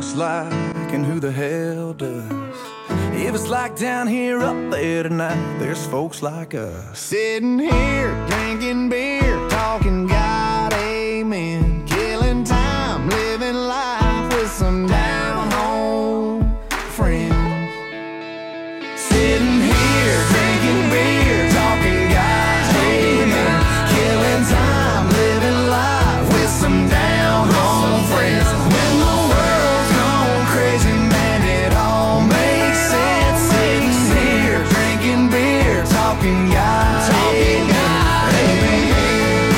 looks like and who the hell does. If it's like down here, up there tonight, there's folks like us. Sitting here, drinking beer, talking God, amen. Killing time, living life with some down-home friends. Sitting here, drinking beer, talking God, amen. Killing time, living life with some down-home friends. When the world's gone crazy, man, it all makes sense. Sitting here, drinking beer, talking God, talking God, amen.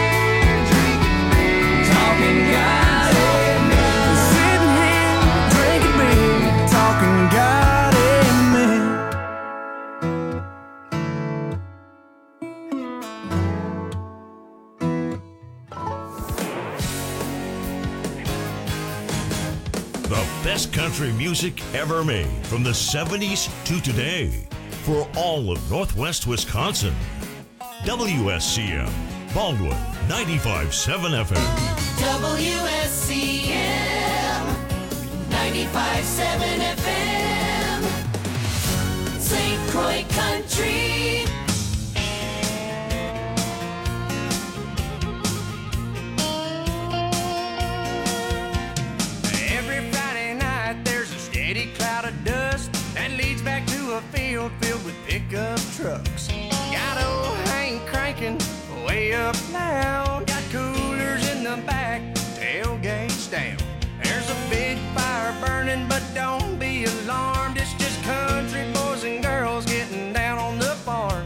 Talking God, amen. Sitting here, drinking beer, talking God, amen. The best country music ever made from the 70s to today for all of Northwest Wisconsin. WSCM, Baldwin 95.7 FM. WSCM 95.7 FM, St. Croix Country. Every Friday night there's a steady cloud of dust that leads back to a field filled with pickup trucks. Got old Hank cranking way up loud. Got coolers in the back, tailgates down. There's a big fire burning, but don't be alarmed. It's just country boys and girls getting down on the farm.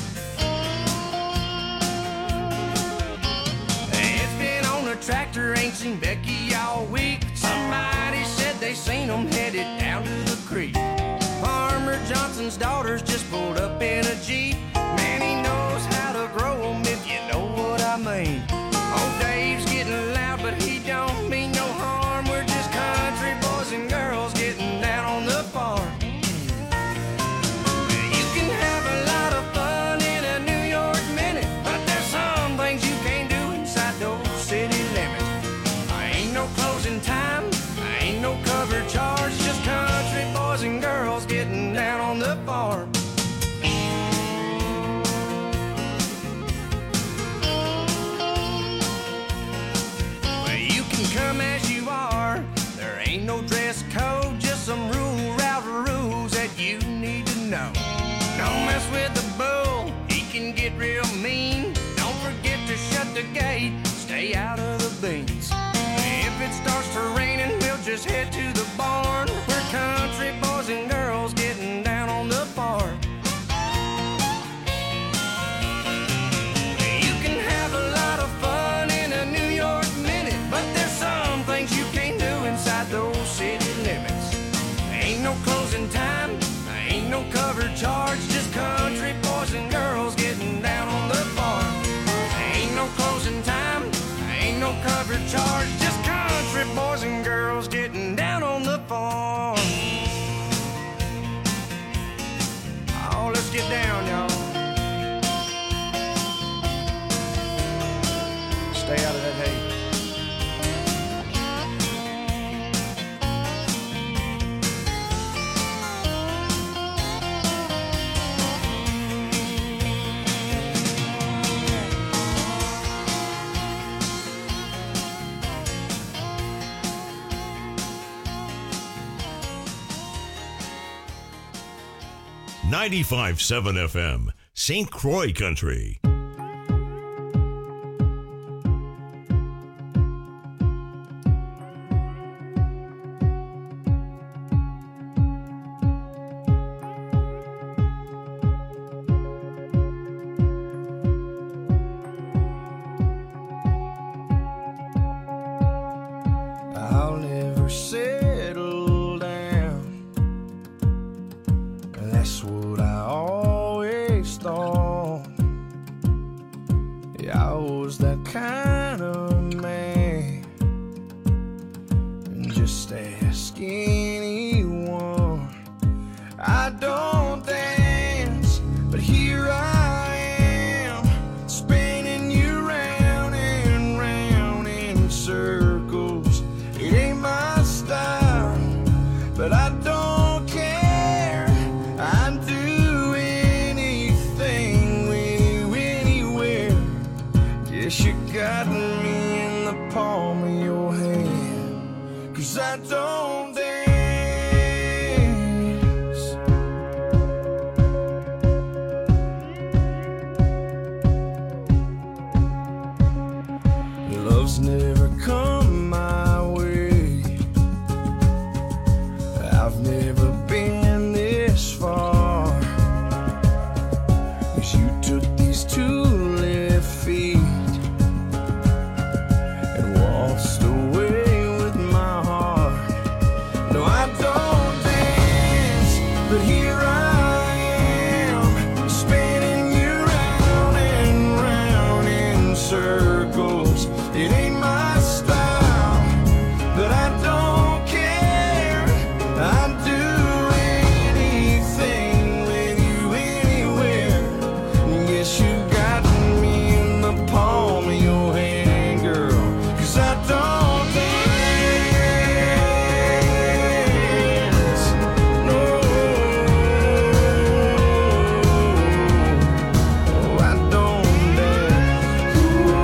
It's been on the tractor, ain't seen Becky all week. Somebody said they seen them headed down to the creek. Farmer Johnson's daughters just pulled up in a Jeep. Man, he knows how to grow them, if you know what I mean. Old Dave's getting loud, but he don't mean no harm. We're just country boys and girls getting down on the farm. You can have a lot of fun in a New York minute, but there's some things you can't do inside those city limits. Ain't no closing time, ain't no cover charge, just country boys and girls getting down on the farm. Well, you can come as you are, there ain't no dress code, just some route rules that you need to know. Don't mess with the bull, he can get real mean. Don't forget to shut the gate, stay out of the beans. If it starts to raining, we'll just head to the barn. We're country boys and girls getting down on the farm. You can have a lot of fun in a New York minute, but there's some things you can't do inside those city limits. Ain't no closing time, ain't no cover charge, just country boys and girls getting down on the farm. Ain't no closing time, ain't no cover charge, just country boys and girls getting down on the farm. Oh, let's get down, y'all. Stay out of that hay. 95.7 FM, St. Croix Country. I'll never settle down. That's what I always thought. Yeah, I was that kind of man. And just ask anyone. I don't dance, but here I am, spinning you round and round in circles. It ain't my style, 'cause I don't dance. Love's never come my way. I've never been this far. 'Cause you took these 2 left feet and waltzed away with my heart. No, I don't dance, but here I am, spinning you round and round in circles. It ain't my style, but I don't care. I'd do anything with you anywhere. Yes, you got me in the palm of your hand, girl, 'cause I don't dance. No, I don't dance.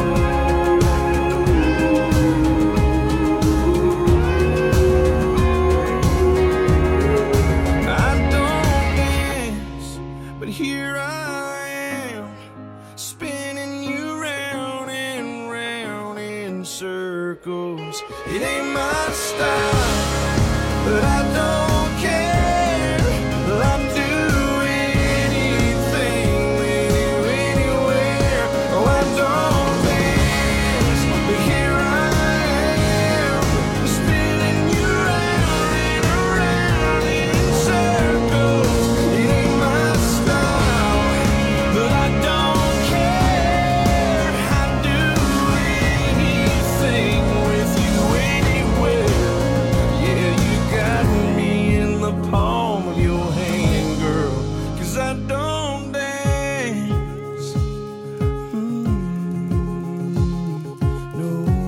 I don't dance, but here I am, spinning you round and round in circles. It ain't my style, but I don't care. I'd do anything with you anywhere. Oh, I don't dance, but here I am, spinning you round and round in circles. It ain't my style, but I don't care. I'd do anything with you anywhere. Yeah, you got me in the palm of your hand, girl, 'cause I don't dance. No.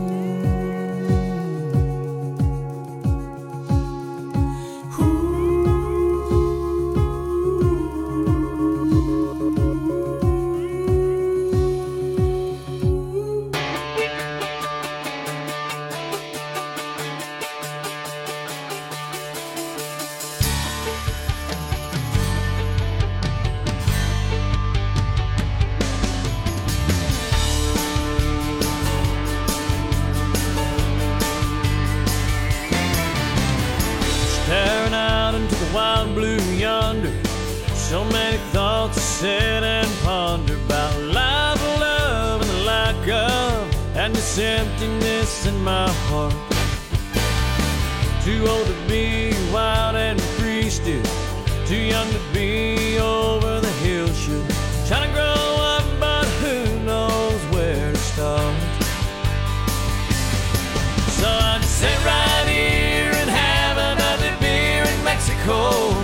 Staring out into the wild blue yonder, so many thoughts to sit and ponder about life, love, and the lack of, and this emptiness in my heart. Too old to be wild and free still, too young to be over the hill should. Trying to grow up, but who knows where to start. So I just sit right here and have another beer in Mexico.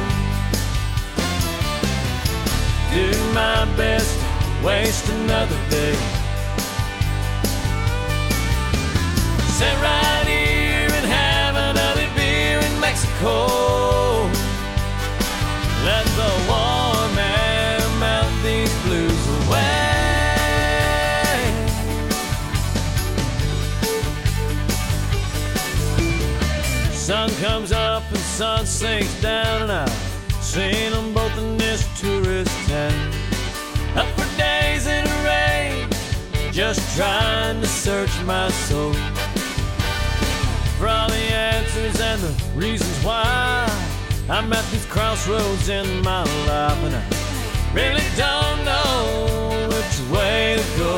Do my best to waste another day. Sit right here and have another beer in Mexico. Let the warm air melt these blues away. Sun comes up and sun sinks down, and I've seen them both in this tourist town. Up for days in the rain, just trying to search my soul for all the answers and the reasons why I'm at these crossroads in my life, and I really don't know which way to go.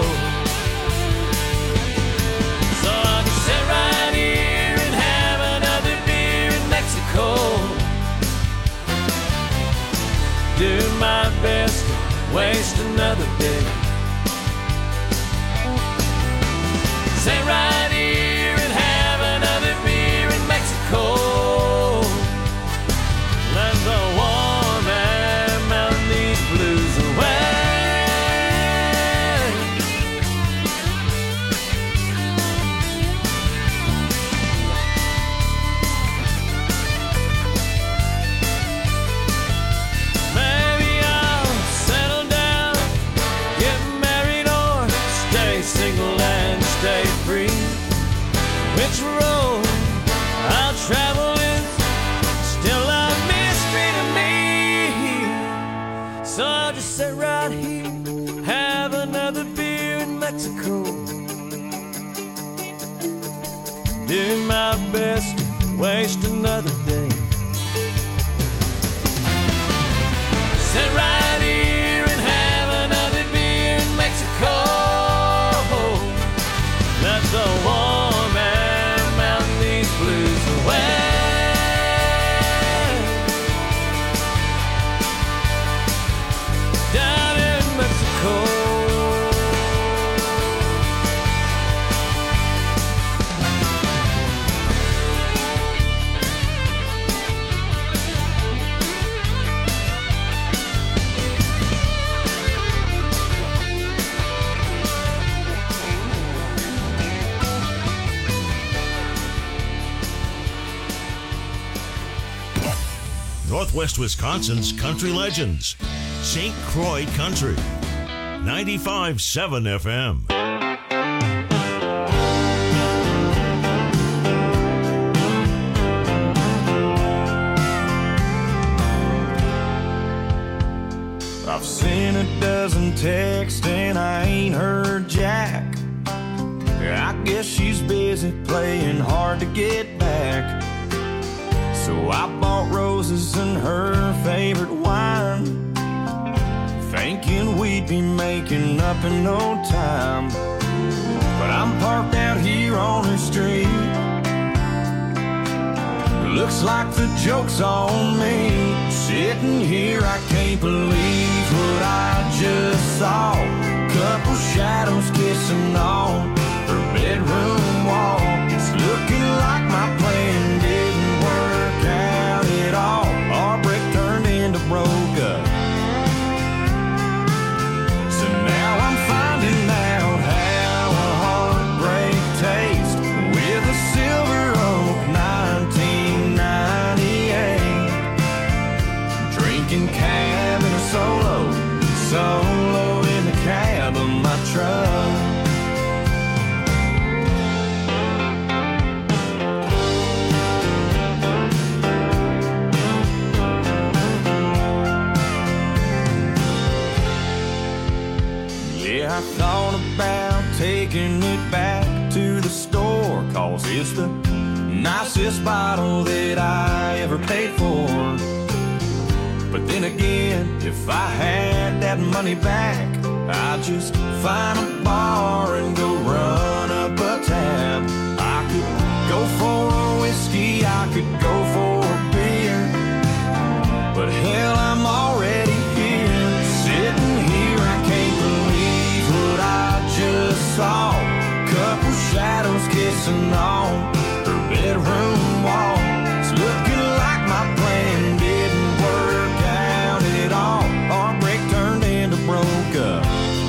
So I'll just sit right here and have another beer in Mexico. Do my best to waste another day. Sit right here and have another beer in Mexico. Let the warm air melt these blues away. Maybe I'll settle down, just another day. Sit right here and have another beer in Mexico. Let the warm air melt these blues away. Down in Mexico. Northwest Wisconsin's country legends. St. Croix Country. 95.7 FM. I've seen a dozen texts and I ain't heard Jack. I guess she's busy playing hard to get back. So I bought roses and her favorite wine, thinking we'd be making up in no time. But I'm parked out here on the street. Looks like the joke's on me. Sitting here, I can't believe what I just saw. Couple shadows kissing on her bedroom wall. It's looking like my plan didn't work out at all. Our break turned into broke up. So now I'm finding out how a heartbreak tastes with a Silver Oak 1998. Drinking cab in a solo in the cab of my truck. I thought about taking it back to the store, 'cause it's the nicest bottle that I ever paid for. But then again, if I had that money back, I'd just find a bar and go run up a tab. I could go for a whiskey, I could go for a beer, but hell, I'm already here. Sitting here, I can't believe what I just saw. Couple shadows kissing on her bedroom wall. It's looking like my plan didn't work out at all. Our break turned into broke up.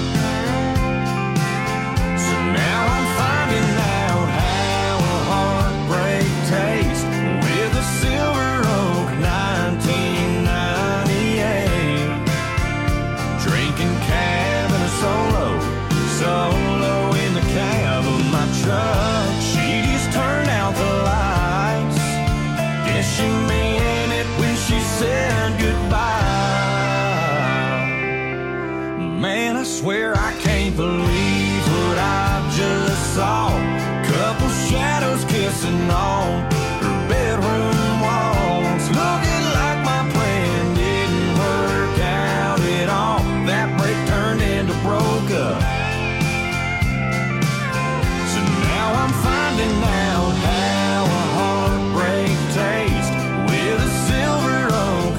So now I'm finding out how a heartbreak tastes with a Silver Oak 1998. Drinking cab and a solo in the cab of my truck. She just turned out the lights. Guess she meant it when she said goodbye. Man, I swear I can't believe what I just saw. Couple shadows kissing on her bedroom walls. Looking like my plan didn't work out at all. That break turned into broke up. So now I'm finding out how a heartbreak tastes with a Silver Oak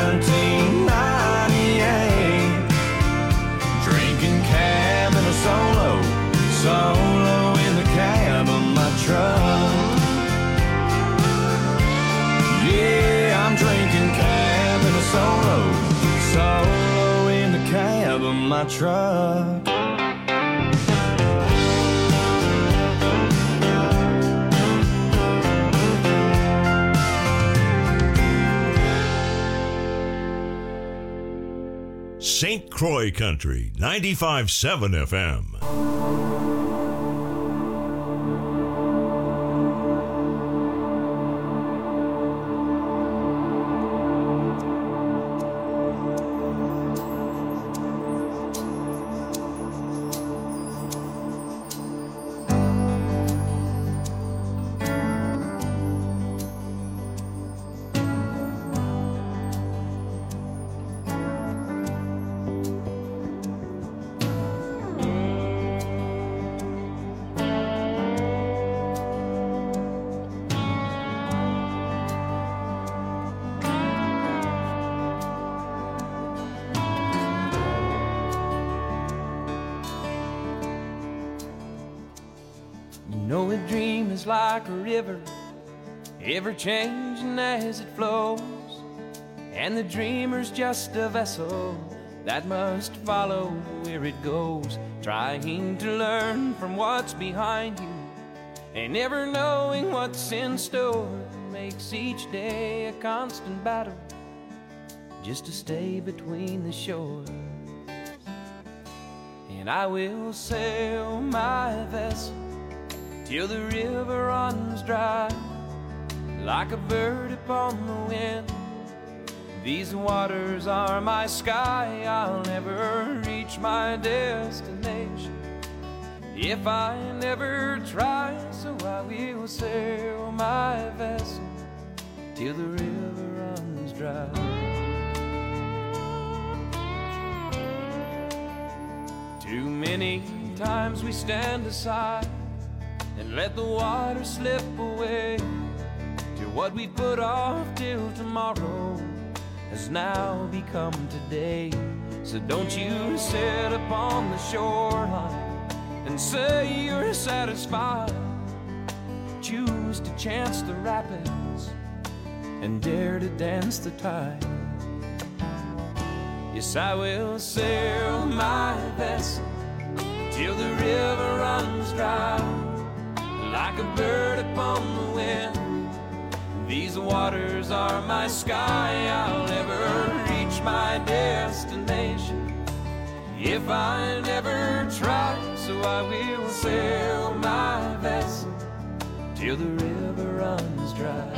1998. Drinking cab and a solo in the cab of my truck. Yeah, I'm drinking cab and a solo in the cab of my truck. St. Croix Country, 95.7 FM. is like a river, ever changing as it flows, and the dreamer's just a vessel that must follow where it goes, trying to learn from what's behind you and never knowing what's in store. Makes each day a constant battle just to stay between the shores. And I will sail my vessel till the river runs dry, like a bird upon the wind. These waters are my sky. I'll never reach my destination if I never try. So I will sail my vessel till the river runs dry. Too many times we stand aside and let the water slip away to what we put off till tomorrow has now become today. So don't you sit upon the shoreline and say you're satisfied. Choose to chance the rapids and dare to dance the tide. Yes, I will sail my vessel till the river runs dry, like a bird upon the wind. These waters are my sky. I'll never reach my destination if I never try. So I will sail my vessel till the river runs dry.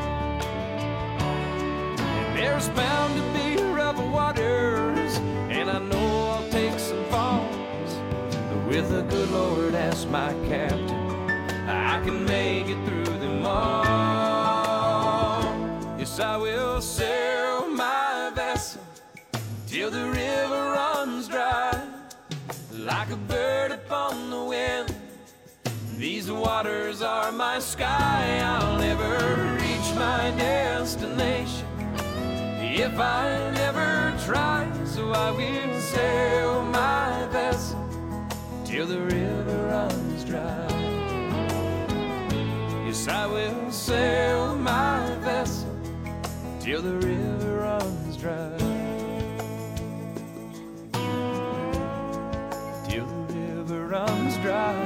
And there's bound to be rough waters, and I know I'll take some falls, but with the good Lord as my captain, I can make it through them all. Yes, I will sail my vessel till the river runs dry, like a bird upon the wind. These waters are my sky. I'll never reach my destination if I never try. So I will sail my vessel till the river runs dry. Yes, I will sail my vessel till the river runs dry. Till the river runs dry.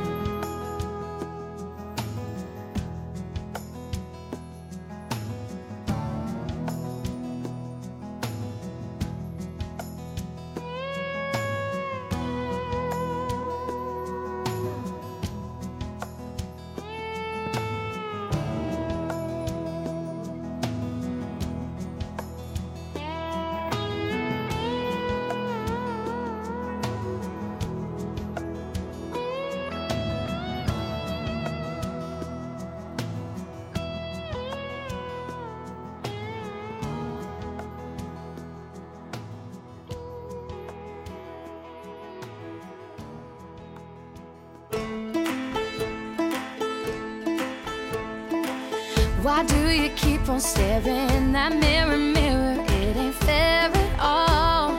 Why do you keep on staring that mirror, mirror? It ain't fair at all.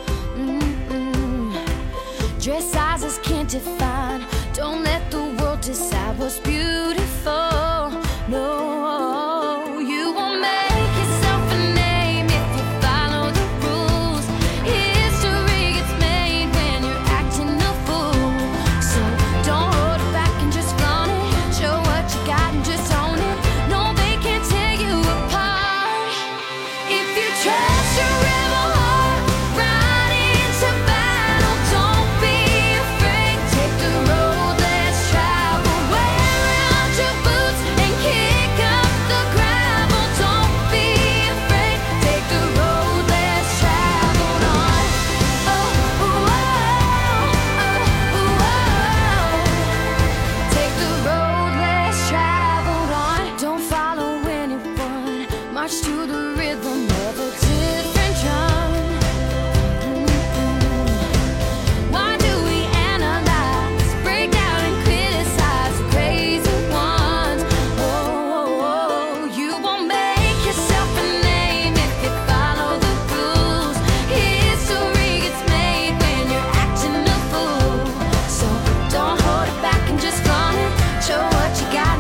Dress sizes can't define. Don't let the world decide what's beautiful. No, you won't make yourself a name if you follow the rules. History gets made when you're acting a fool. So don't hold it back and just flaunt it. Show what you got and just own it. No, they can't tear you apart. If you trust your rebel heart right into battle, don't be afraid. Take the road less traveled. Wear out your boots and kick up the gravel. Don't be afraid. Take the road less traveled on. Oh, oh, oh, oh, oh. Take the road less traveled on. Don't follow anyone. March to the rhythm of a different drum. Why do we analyze, break down and criticize the crazy ones? Oh, you won't make yourself a name if you follow the rules. History gets made when you're acting a fool. So don't hold it back and just flaunt it. Show what you got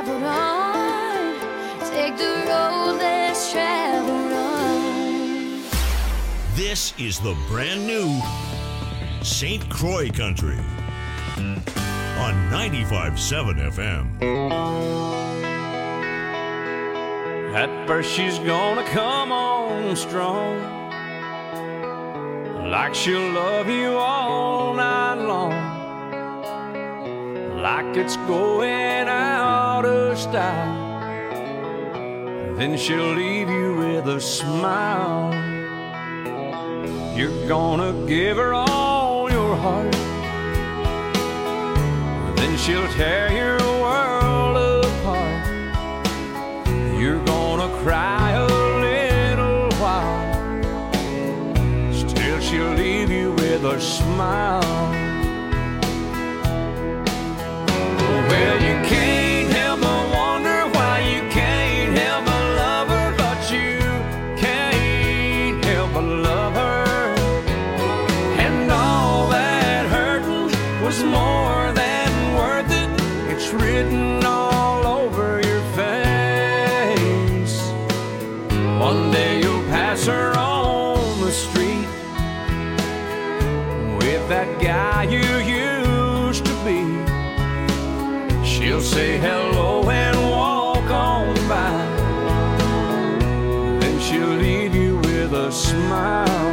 traveled on. Take the road less traveled on. This is the brand new St. Croix Country on 95.7 FM. At first she's gonna come on strong, like she'll love you all night long, like it's going out of style. Then she'll leave you with a smile. You're gonna give her all your heart, then she'll tear your world apart. You're gonna cry a little while, still she'll leave you with a smile. Well, you can't help but wonder why you can't help but love her, but you can't help but love her. And all that hurting was more than worth it. It's written all over your face. One day you'll pass her on the street with that guy you used to be. She'll say hello and walk on by, then she'll leave you with a smile.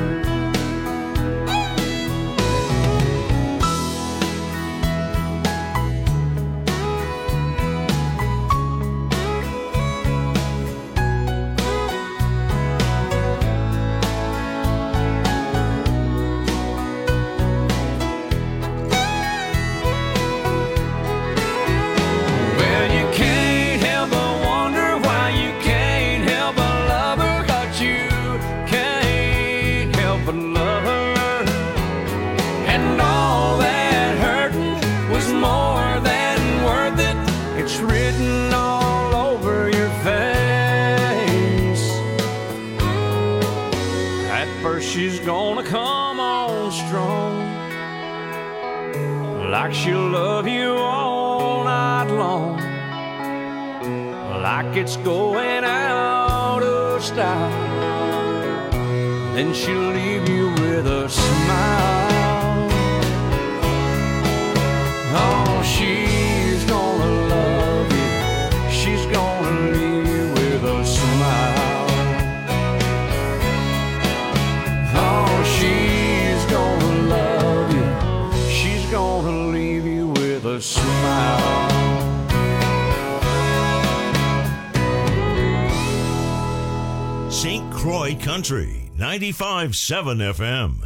She's gonna come on strong, like she'll love you all night long, like it's going out of style. Then she'll leave you with a smile. Oh, she's gonna love you, she's gonna leave you with a smile. She's gonna love you, she's gonna leave you with a smile. St. Croix Country, 95.7 FM.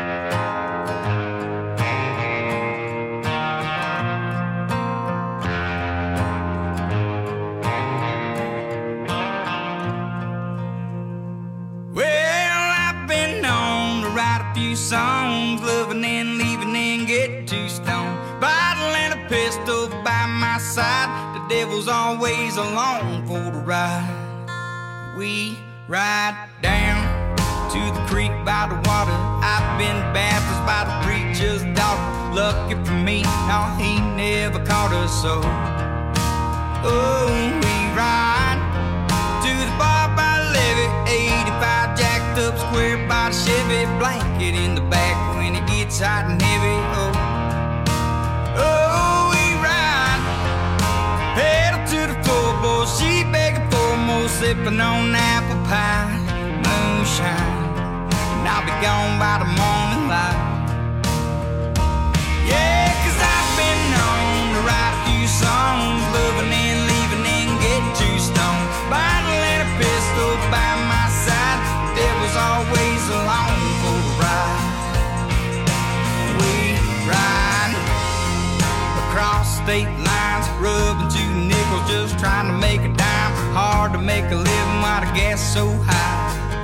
Songs, loving and leaving and get too stoned. Bottle and a pistol by my side. The devil's always along for the ride. We ride down to the creek by the water. I've been baptized by the preacher's daughter. Lucky for me, no, he never caught us so. Oh, we ride to the bar by the levee, 85 jacked up square by the Chevy, blanket in the back when it gets hot and heavy. Oh, oh, we ride pedal to the floorboard, she begging for more, sipping on apple pie, moonshine, and I'll be gone by the morning light. Yeah, 'cause I've been known to write a few songs, loving and leaving and get too stoned. Bottle and a pistol by my side, the devil's always along for the ride. We ride across state lines, rubbing 2 nickels, just trying to make a dime. Hard to make a living while the gas is so high.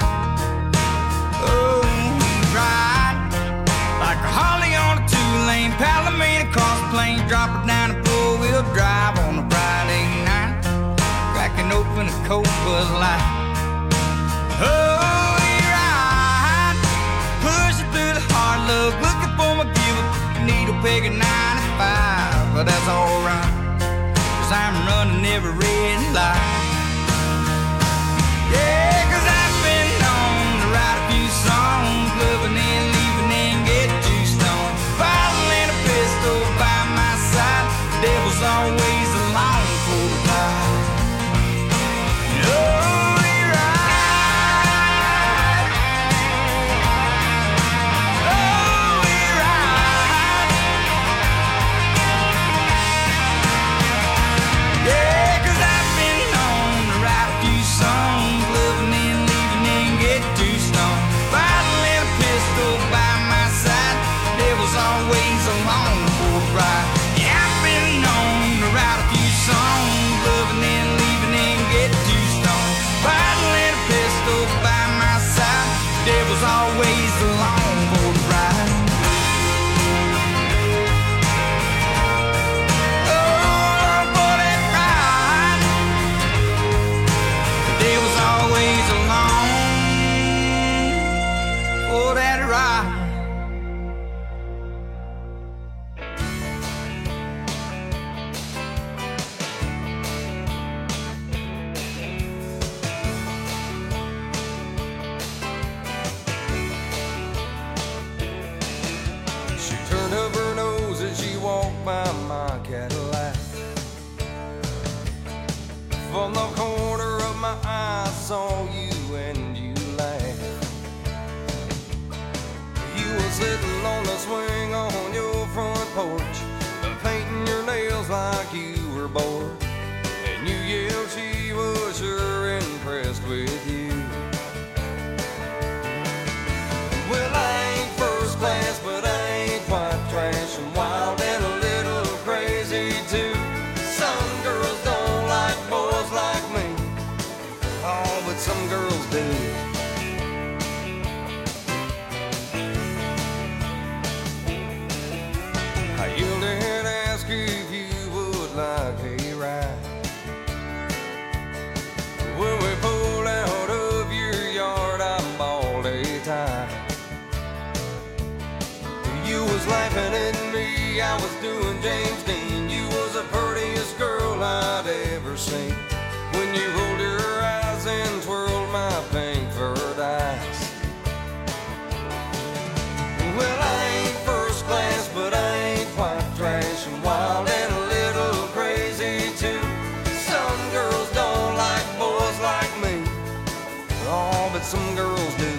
Oh, we ride like a Harley on a 2-lane, Palomino across the plains, drop it down and 4-wheel drive on a Friday night, cracking open a cold Bud Light. Oh, we ride, pushing through the hard luck, looking for my giver, needle peg at 95, but that's alright, 'cause I'm running every red light. Yeah, 'cause I've been known to write a few songs, loving and leaving and get too stoned. Bottle and a pistol by my side, the devil's always along for the ride. Oh, we ride. Oh, we ride. Yeah, 'cause I've been known to write a few songs, loving and leaving and get too stoned. Bottle and a pistol by my side, the devil's always along for the ride. Yeah, I've been known to write a few songs, loving and leaving and get too stoned. Bottle and a pistol by my side, the devil's always along for the ride. Oh, for that ride. The devil's always along for that ride. She turned up her nose as she walked by my Cadillac. From the corner of my eye, I saw you and you laughed. You were sitting on the swing on your front porch, painting your nails like you were bored. And you yelled she was sure impressed with you. Well, I ain't first class, but I ain't quite trash and wild and a little crazy too. Some girls don't like boys like me, oh, but some girls do. I yelled and asked if you would like a ride. When we pulled out of your yard, I bawled a tie. You was laughing at me, I was doing James Dean. You was the prettiest girl I'd ever seen. When you rolled your eyes and twirled my pink furred eyes. Well, I ain't first class, but I ain't quite trash and wild and a little crazy too. Some girls don't like boys like me, oh, but some girls do.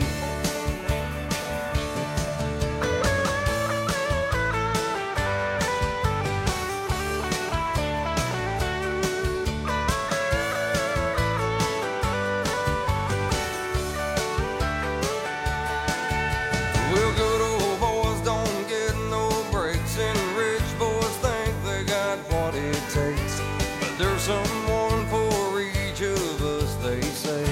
Well, good old boys don't get no breaks, and rich boys think they got what it takes. But there's someone for each of us, they say.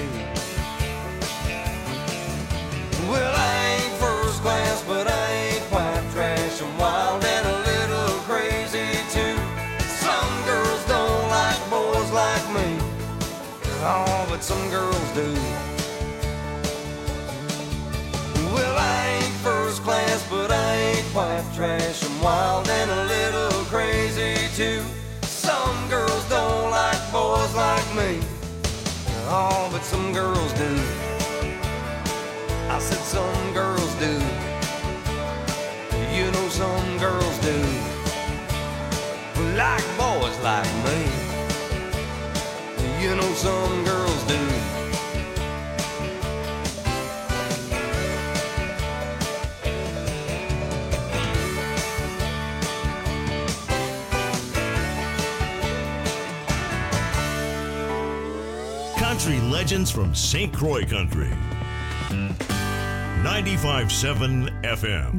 Well, I ain't first class, but I ain't quite trash and wild and a little crazy too. Some girls don't like boys like me, oh, but some girls do. Well, I ain't first class, but I ain't quite trash and wild and a little crazy too. Some girls don't like boys like me, oh, but some girls do. I said some girls do. You know some girls do. Like boys like me. You know some girls do. Country legends from St. Croix Country. 95.7 FM.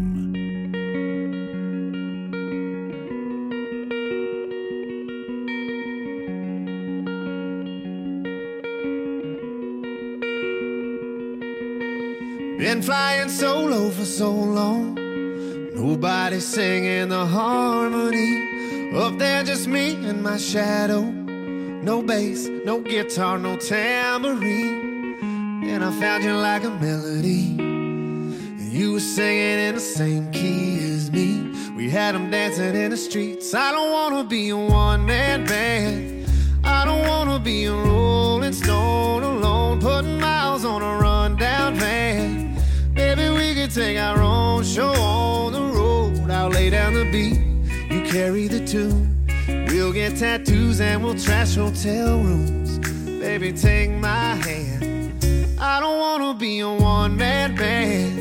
Been flying solo for so long, nobody singing the harmony. Up there just me and my shadow. No bass, no guitar, no tambourine. And I found you like a melody, and you were singing in the same key as me. We had them dancing in the streets. I don't wanna be a one-man band, don't wanna be a rolling stone alone, putting miles on a rundown van. Maybe we could take our own show on the road. I'll lay down the beat, you carry the tune. We'll get tattoos and we'll trash hotel rooms. Baby, take my hand. I don't wanna be a one-man band.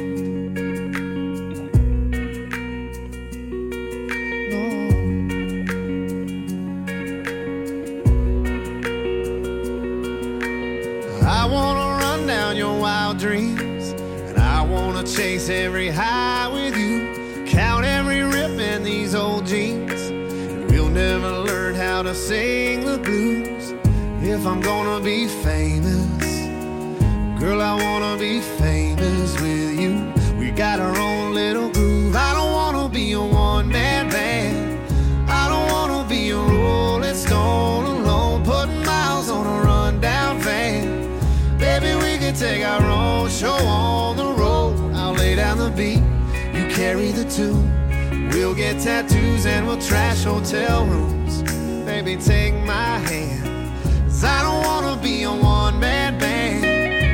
I wanna run down your wild dreams, and I wanna chase every high with you, count every rip in these old jeans, and we'll never learn how to sing the blues. If I'm gonna be famous, girl, I wanna be famous with you. We got our own little groove. I don't wanna be a one-man band. I don't wanna be a rolling stone alone, putting miles on a rundown van. Baby, we can take our own show on the road. I'll lay down the beat, you carry the tune. We'll get tattoos and we'll trash hotel rooms. Baby, take my hand, 'cause I don't wanna be a one-man band.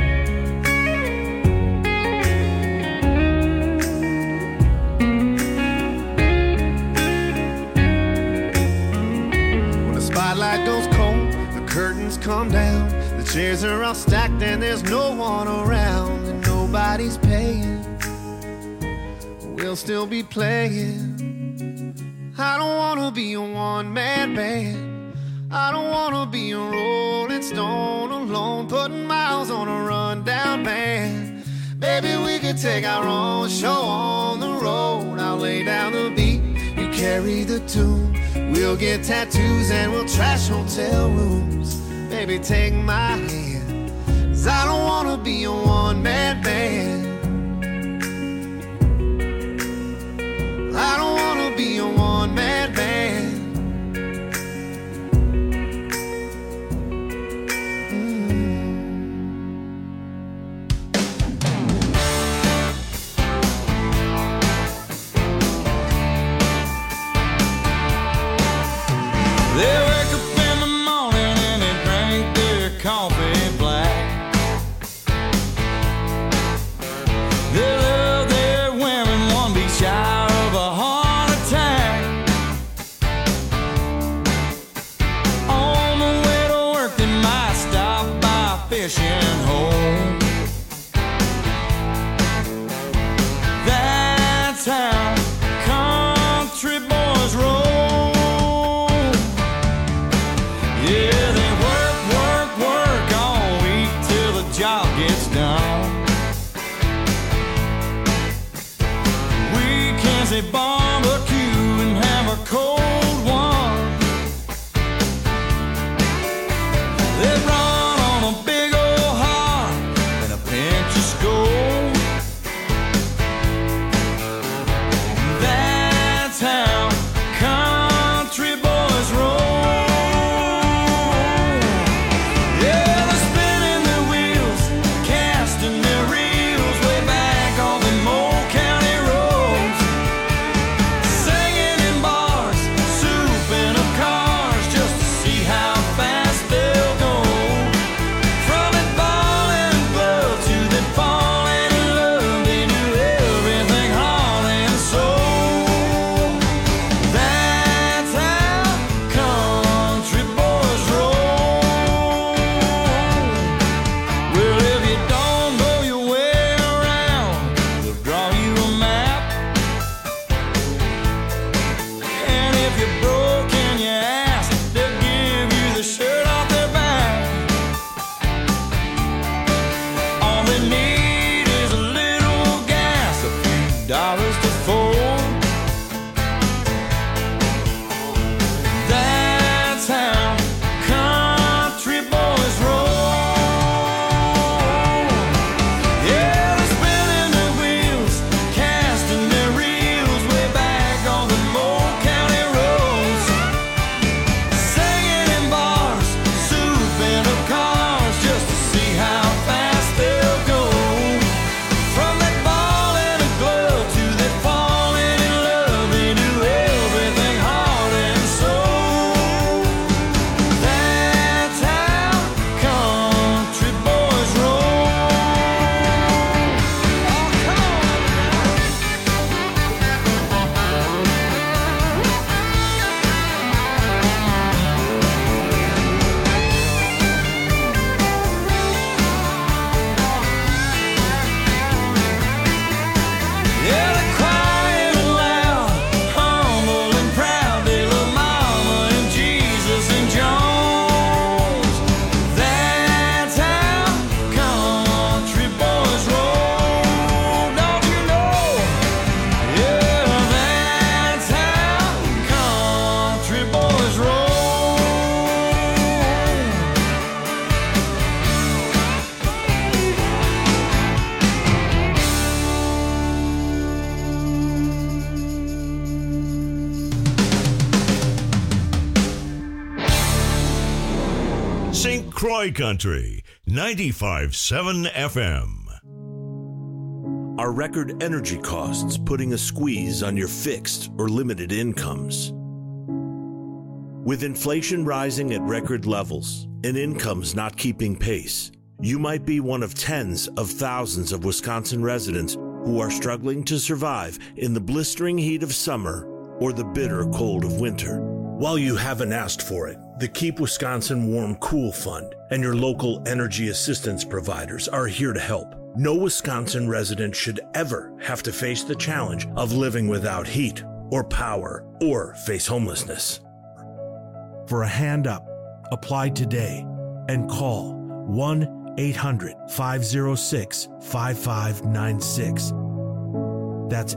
When the spotlight goes cold, the curtains come down, the chairs are all stacked and there's no one around, and nobody's paying. We'll still be playing. I don't wanna be a one-man band. I don't wanna be a rolling stone alone, putting miles on a rundown van. Baby, we could take our own show on the road. I'll lay down the beat, you carry the tune. We'll get tattoos and we'll trash hotel rooms. Baby, take my hand, 'cause I don't wanna be a one-man band. I don't wanna be a one-man band. They wake up in the morning and they drink their coffee black. They love their women, one be shy of a heart attack. On the way to work they might stop by a fishing hole. That's how country boys roll. Yeah, they work, work, work all week till the job gets done. Weekends they barbecue and have a cold one. They run on a big old St. Croix Country, 95.7 FM. Are record energy costs putting a squeeze on your fixed or limited incomes? With inflation rising at record levels and incomes not keeping pace, you might be one of tens of thousands of Wisconsin residents who are struggling to survive in the blistering heat of summer or the bitter cold of winter. While you haven't asked for it, the Keep Wisconsin Warm Cool Fund and your local energy assistance providers are here to help. No Wisconsin resident should ever have to face the challenge of living without heat or power or face homelessness. For a hand up, apply today and call 1-800-506-5596. That's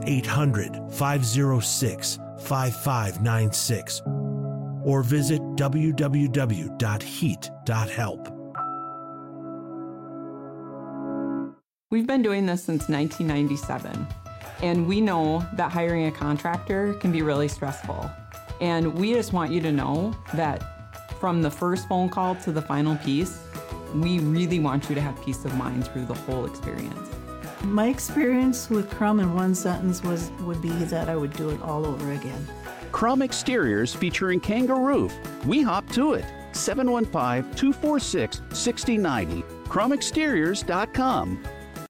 800-506-5596. Or visit www.heat.help. We've been doing this since 1997, and we know that hiring a contractor can be really stressful. And we just want you to know that from the first phone call to the final piece, we really want you to have peace of mind through the whole experience. My experience with Crum in one sentence would be that I would do it all over again. Crum Exteriors featuring Kangaroo. We hop to it. 715-246-6090. CrumExteriors.com.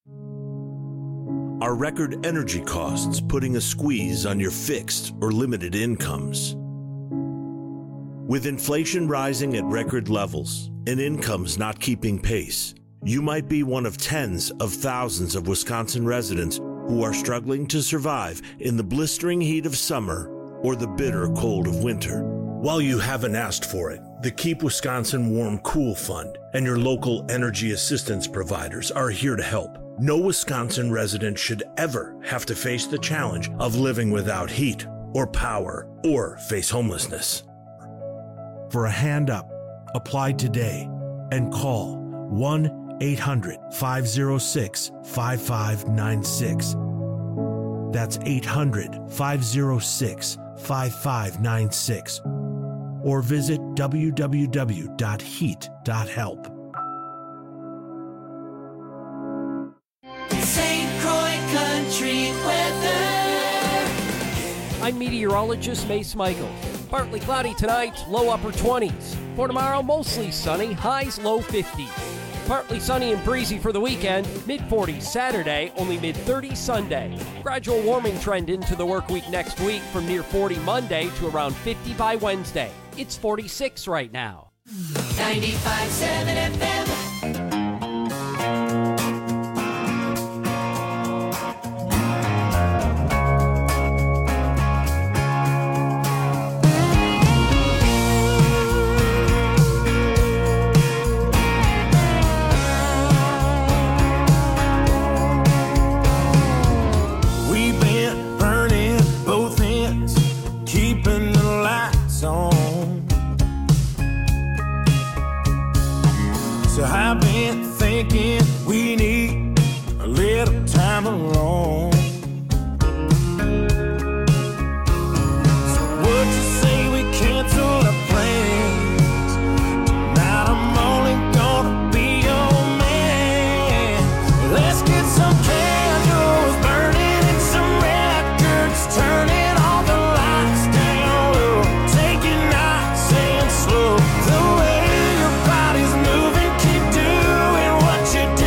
Are record energy costs putting a squeeze on your fixed or limited incomes? With inflation rising at record levels and incomes not keeping pace, you might be one of tens of thousands of Wisconsin residents who are struggling to survive in the blistering heat of summer or the bitter cold of winter. While you haven't asked for it, the Keep Wisconsin Warm Cool Fund and your local energy assistance providers are here to help. No Wisconsin resident should ever have to face the challenge of living without heat or power or face homelessness. For a hand up, apply today and call 1-800-506-5596. That's 800-506-5596. Or visit www.heat.help. St. Croix Country weather. I'm meteorologist Mace Michaels. Partly cloudy tonight, low upper 20s. For tomorrow, mostly sunny, highs low 50s. Partly sunny and breezy for the weekend, mid-40s Saturday, only mid-30s Sunday. Gradual warming trend into the work week next week from near 40 Monday to around 50 by Wednesday. It's 46 right now. 95.7 FM. We've been burning both ends, keeping the lights on. So I've been thinking we need a little time alone. So what you say we cancel our plans? Tonight I'm only gonna be your man. Let's get some candles burning and some records turning, all the lights down low. Take it nice and slow. The way your body's moving, keep doing what you're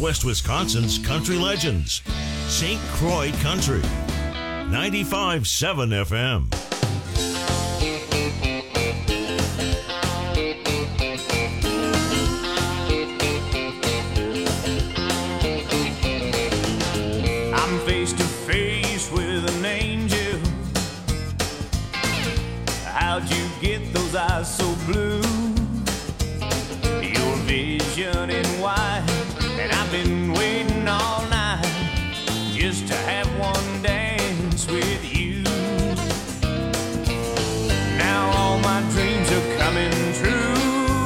Northwest Wisconsin's country legends. St. Croix Country. 95.7 FM. I'm face to face with an angel. How'd you get those eyes so blue? Your vision in white, and I've been waiting all night just to have one dance with you. Now all my dreams are coming true.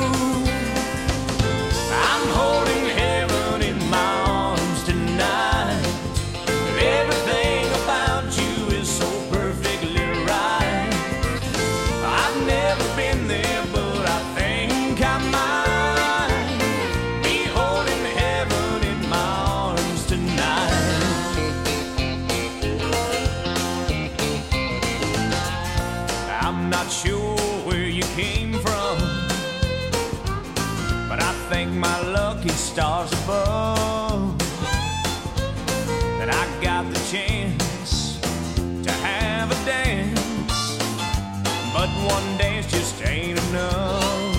I'm holding heaven in my arms tonight. Everything about you is so perfectly right. I've never been there, but I think I might be holding heaven in my arms tonight. I'm not sure where you came from, but I thank my lucky stars above that I got the chance to have a dance. But one dance just ain't enough.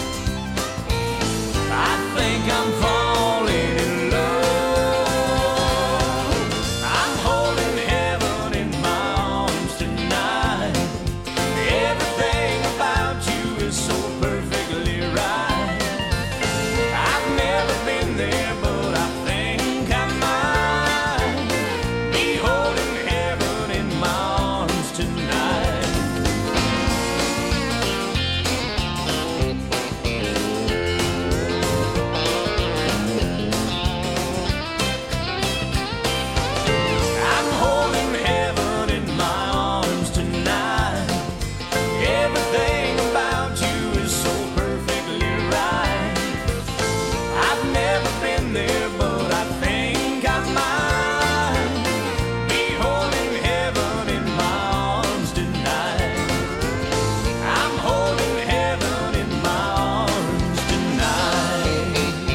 I think I'm falling in love. I'm holding heaven in my arms tonight. Everything about you is so perfectly right. I've never been there, but I think I might be holding heaven in my arms tonight. I'm holding heaven in my arms tonight. Everything about you is so perfectly right. I've never been there, but I think I might be holding heaven in my arms tonight. I'm holding heaven in my arms tonight.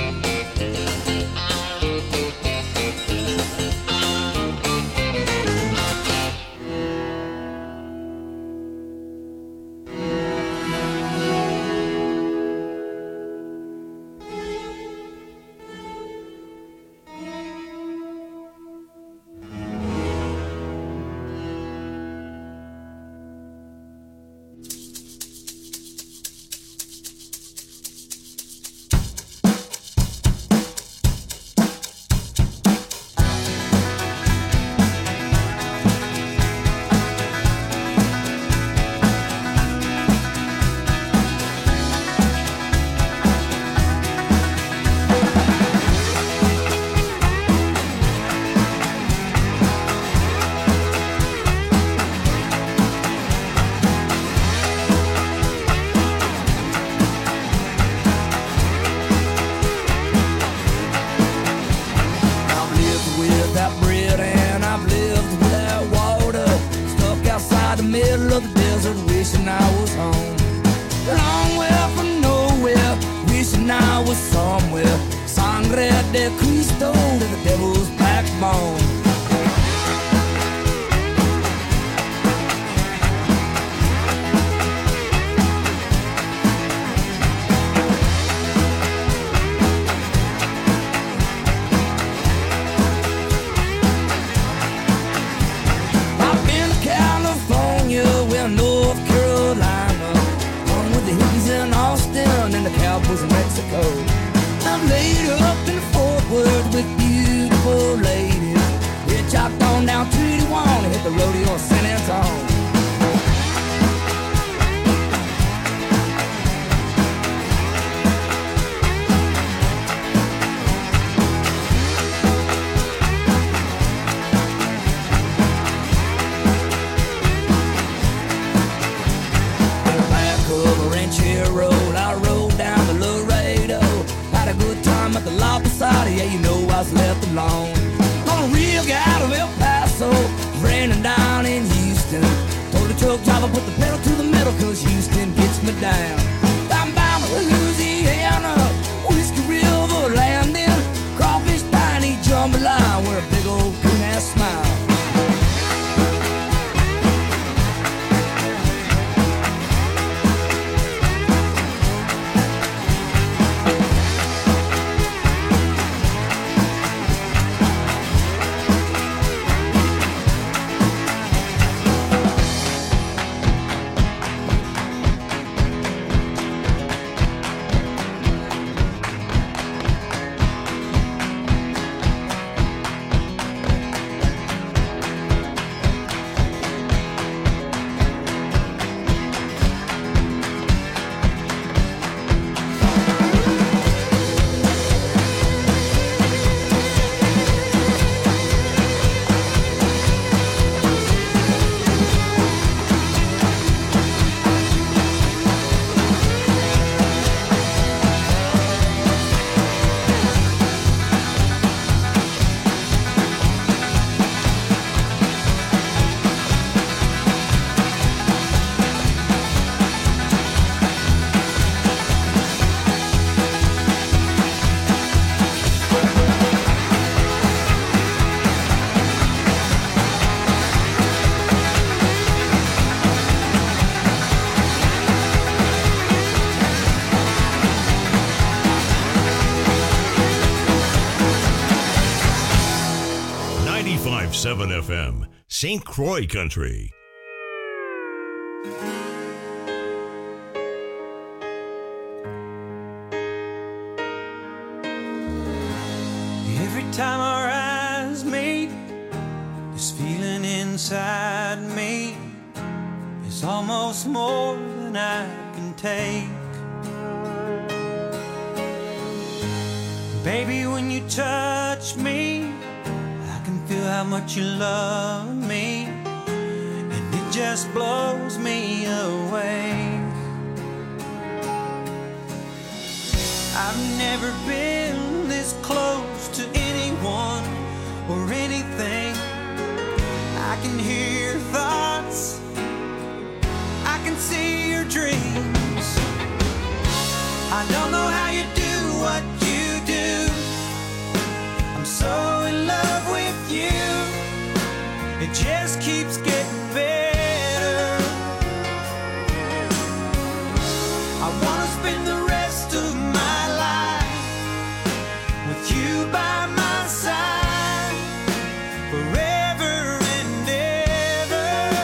I've lived without bread and I've lived without water. Stuck outside the middle of the desert, wishing I was home. Long way from nowhere, wishing I was somewhere. Sangre de Cristo to the devil's backbone. I've been to California, well, North Carolina, one with the hippies in Austin and the cowboys in Mexico. I'm laid up in Fort Worth with beautiful ladies. Hitchhiked on down to Tijuana, hit the rodeo in San Antonio. Back of a ranchero, I rode down to Laredo. Had a good time at the La Posada, yeah, you know I was left alone. On a real guy out of El Paso, raining down in Houston. Told the truck driver, put the pedal to the metal, cause Houston gets me down. I'm bound to Louisiana, Whiskey River landing, crawfish pie. 95.7 FM, St. Croix Country. Every time our eyes meet, this feeling inside me is almost more than I can take. Baby, when you touch me, I can feel how much you love me, and it just blows me away. I've never been this close to anyone or anything. I can hear your thoughts, I can see your dreams. I don't know how you do what you do. I'm so in love with you. It just keeps getting better. I wanna spend the rest of my life with you by my side, forever and ever.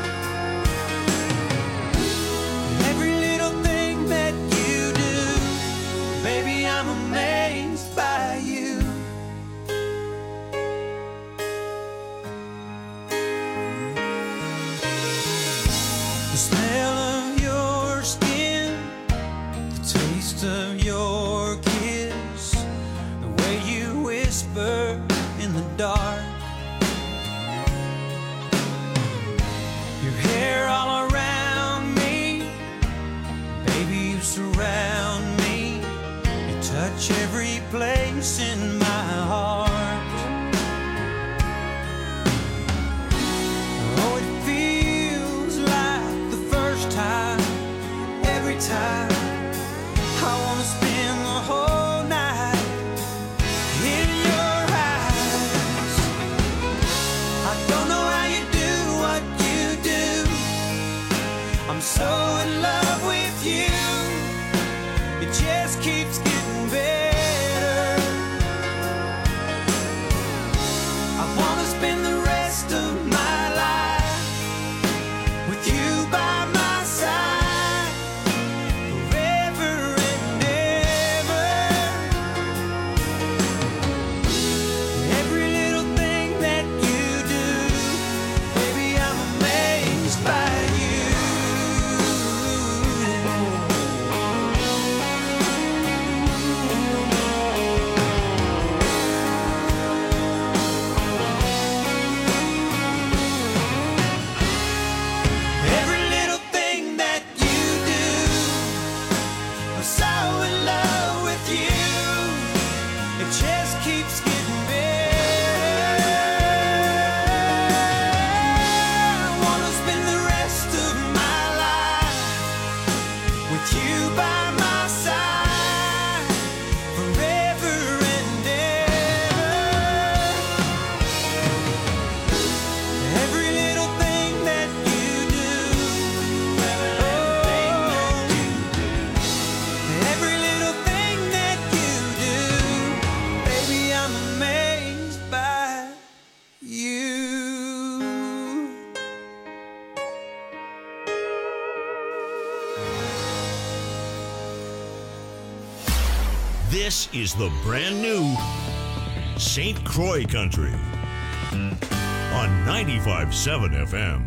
Every little thing that you do, baby, I'm amazed by you. The smell of your skin, the taste of your kiss, the way you whisper in the dark, your hair all around me, baby, you surround me, you touch every place in my heart. Oh, it feels like the first time, every time. I wanna spend the whole night in your eyes. I don't know how you do what you do. I'm so in love with you. It just keeps getting better. I wanna spend the rest of my life with you by my side, forever and ever. Every little thing that you do, baby, I'm amazed by you. Every little thing that you do, I'm so in love with you. It just keeps getting better. I wanna spend the rest of my life with you by my side, forever and ever. Every little thing that you do, every little thing that you do, baby, I'm amazed by you. This is the brand new St. Croix Country on 95.7 FM.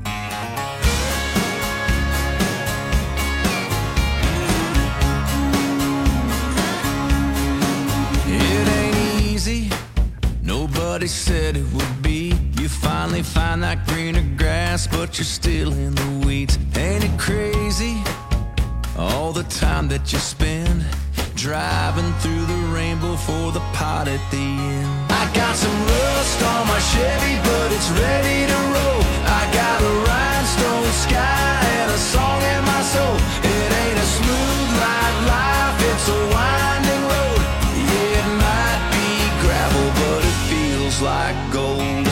It ain't easy, nobody said it would be. You finally find that greener grass, but you're still in the weeds. Ain't it crazy, all the time that you spend driving through the rainbow for the pot at the end? I got some rust on my Chevy, but it's ready to roll. I got a rhinestone sky and a song in my soul. It ain't a smooth ride life, it's a winding road. Yeah, it might be gravel, but it feels like gold.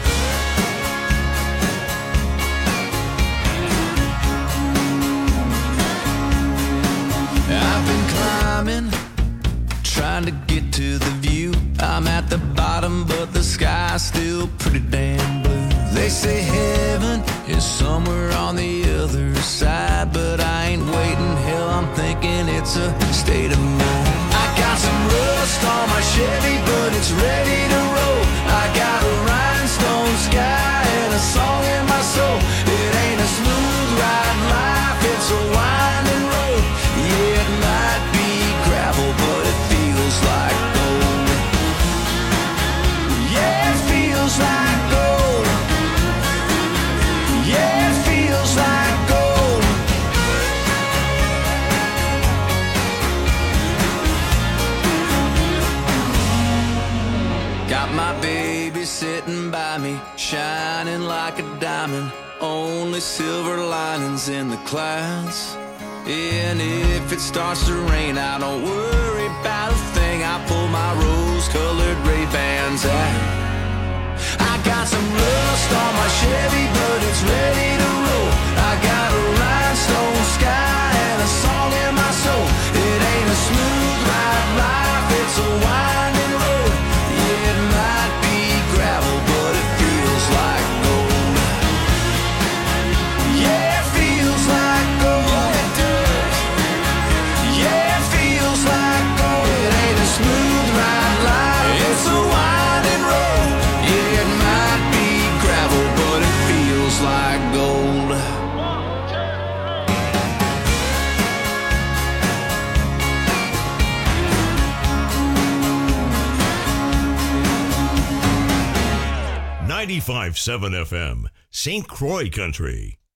I've been climbing, trying to get to the view. I'm at the bottom, but the sky's still pretty damn blue. They say heaven is somewhere on the other side, but I ain't waiting, hell, I'm thinking it's a state of mind. I got some rust on my Chevy, but it's ready to roll. I got a rhinestone sky and a song in my soul. It ain't a smooth ride life, it's a winding road. Yeah, it might be gravel, but it feels like gold. Yeah, it feels like gold. Yeah, it feels like gold. Got my baby sitting by me, shining like a diamond. Only silver linings in the clouds. And if it starts to rain, I don't worry about a thing. I pull my rose-colored Ray-Bans out. I got some rust on my Chevy, but it's ready to roll. I got a rhinestone sky and a song in my soul. It ain't a smooth ride life, it's a winding road. Yeah, it might be gravel, but it feels like gold. Yeah, it feels like gold. It does. Yeah, it feels like gold. It ain't a smooth ride life, it's a winding road. Yeah, it might be gravel, but it feels like gold. .95.7 FM, St. Croix Country.